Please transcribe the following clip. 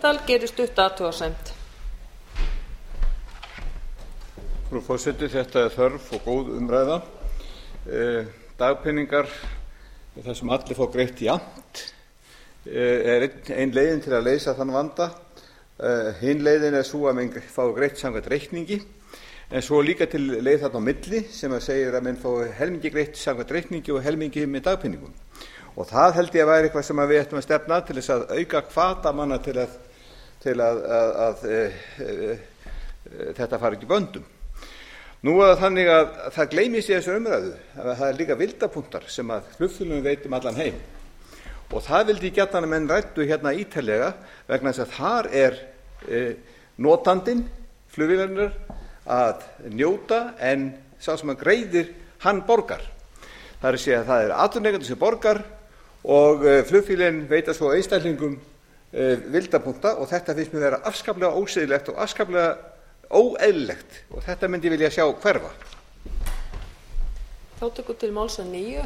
Blöndal gerir stutta athugasemd. Frú forseti, þetta þörf og góð umræða. Dagpeningar, þar sem allir fá greitt jafnt, ein leiðin til að leysa þann vanda. Hin leiðin sú að menn fá greitt samkvæmt reikningi, en svo líka til leið þarna á milli sem segir að menn fá helmingi greitt samkvæmt reikningi og helmingi með dagpeningum. Og það held ég að væri eitthvað sem við ættum að stefna til þess að auka hvata manna til að þetta fari ekki böndum. Nú er það þannig að það gleymist í þessu umræðu að það líka vildapunktar sem að flugfélögum veit allan heim. Og það vildi gjarnan að menn ræddu hérna ítarlega vegna þess að þar notandinn flugvélarinnar að njóta en sá sem að greiðir hann borgar. Það er að segja að það atvinnurekandi sem borgar og flugfélögin veita svo einstaklingum vildapunkta og þetta finnst mér vera afskaplega ósiðlegt og afskaplega óeðlilegt og þetta myndi ég vilja sjá hverfa. Þá tekur til máls að nýju